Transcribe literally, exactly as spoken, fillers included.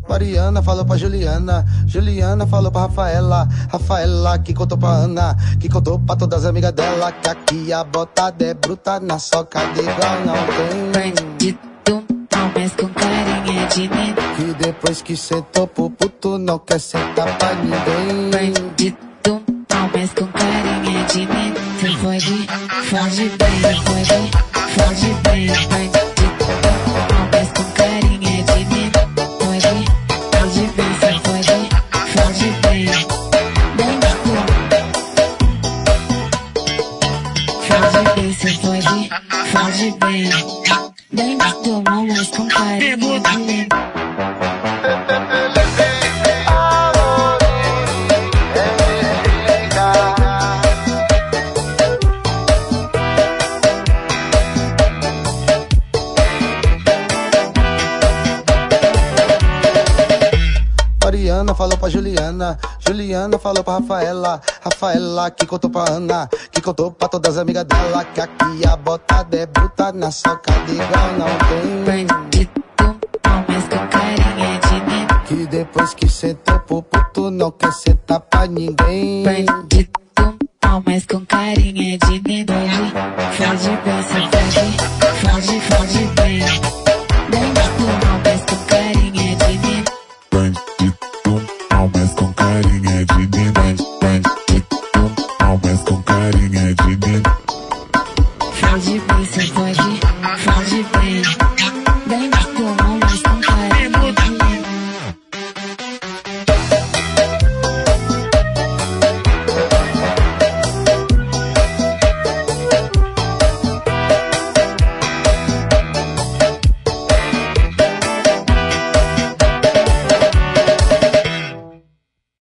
Mariana falou pra Juliana, Juliana falou pra Rafaela, Rafaela que contou pra Ana, que contou pra todas as amigas dela, que aqui a botada é bruta, na soca de igual não tem. Bandido, não, mas com carinha de menino. Que depois que sentou pro puto não quer sentar pra ninguém. Bandido, não, mas com carinha de menino. Cê fode, fode bem, fode, fode bem. Bandido, não, mas com carinha de menino. Fode, fode bem, cê fode, fode bem. Bandido, fode bem, cê fode, fode bem. Bandido, não, mas com carinha de menino. Mariana falou pra Juliana, Juliana falou pra Rafaela, Rafaela que contou pra Ana, que contou pra todas as amigas dela, que aqui a botada é bruta, na soca de igual não tem. Bandido, não, mas com carinha de menino. Que depois que sentou pro puto não quer sentar pra ninguém. Bandido, não, mas com carinha de menino. Fode bem, cê fode, fode, fode bem.